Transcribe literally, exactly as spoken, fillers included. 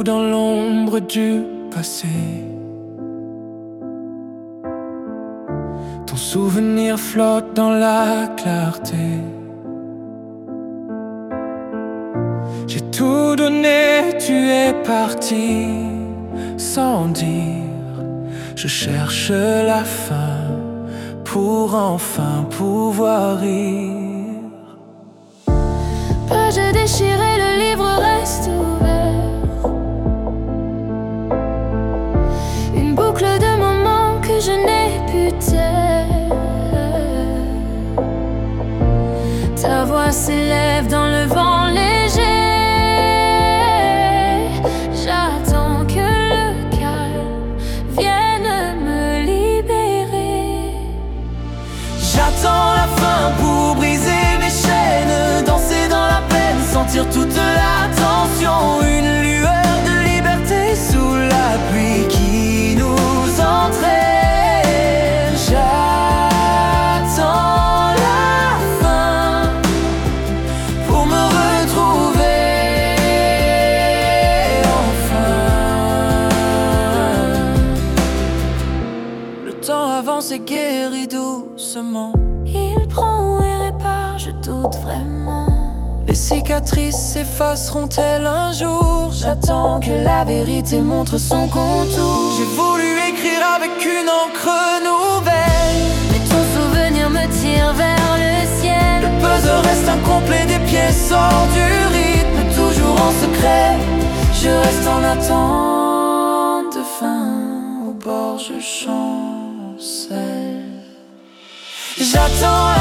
dans l'ombre du passé. Ton souvenir flotte dans la clarté. J'ai tout donné, tu es parti sans dire. Je cherche la fin pour enfin pouvoir rire. Page déchirée, le livre reste ouvert. Une boucle de moments que je n'ai pu taire. Ta voix s'élève dans le vent léger. J'attends que le calme vienne me libérer. J'attends la fin pour briser mes chaînes, danser dans la peine, sentir toute la tension. Une lueur de liberté sous la pluie qui nous entraîne. J'attends la fin pour me retrouver enfin. Le temps avance et guérit doucement. Il prend et répare, je doute vraiment. Les cicatrices s'effaceront-elles un jour? J'attends que la vérité montre son contour. J'ai voulu écrire avec une encre nouvelle, Mais ton souvenir me tire vers le ciel. le puzzle reste incomplet, des pièces sortent du rythme. Toujours en secret, je reste en attente de fin. Au bord je chancelle. J'attends